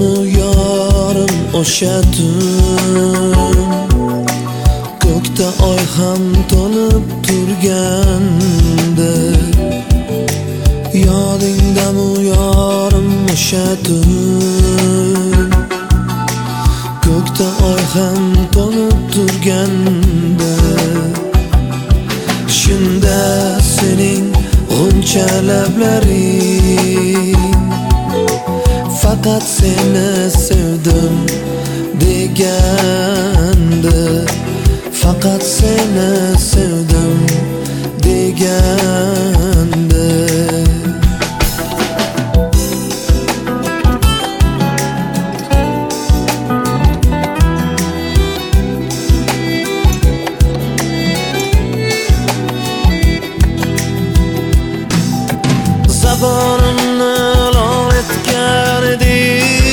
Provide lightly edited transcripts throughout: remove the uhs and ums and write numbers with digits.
Yodingdamu yorim o'sha tun, ko'kda oy ham to'lib turgandi. Yodingdamu yorim o'sha tun, ko'kda oy ham to'lib turgandi. Shunda sening g'uncha lablaring, faqat seni sevdim degandi. Faqat seni sevdim degandi. Zaborimni lol etgardi,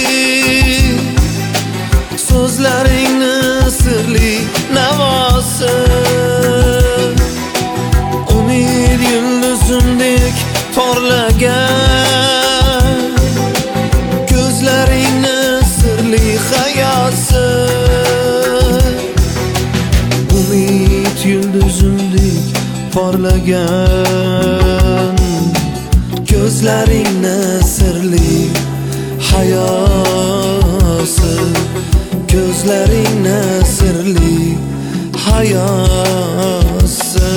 so'zlaringni sirli navosi. Umid yulduzimdek porlagan, ko'zlaringni sirli hayosi. Umid yulduzimdek porlagan, ko'zlaringni sirli hayosi. Ko'zlaringni sirli hayosi.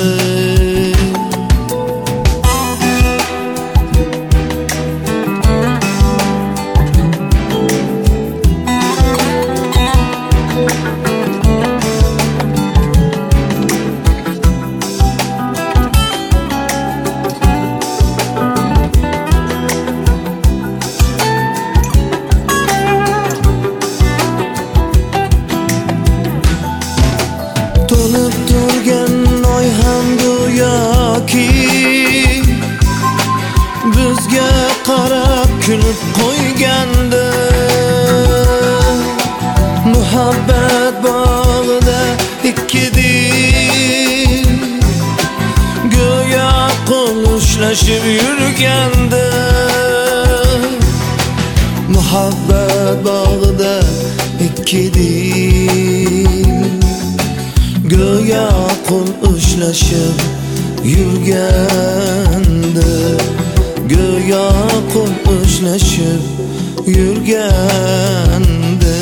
To'lib turgan oy ham go'yoki bizga qarab kulib qo'ygandi. Muhabbat bog'ida ikki dil go'yo qo'l ushlashib yurgandi. Muhabbat bog'ida ikki dil go'yo qo'l ushlashib yurgandi. Go'yo qo'l ushlashib yurgandi.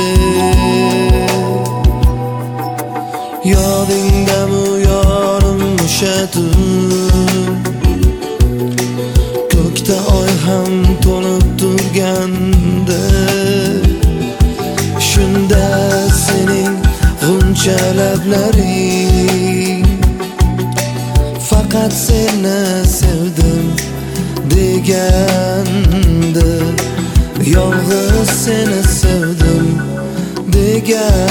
Yodingdamu yorim o'sha tun, ko'kda oy ham to'lib turgandi. Shunda sening g'uncha lablaring, faqat seni sevdim degandi. Yolg'iz seni sevdim degandi.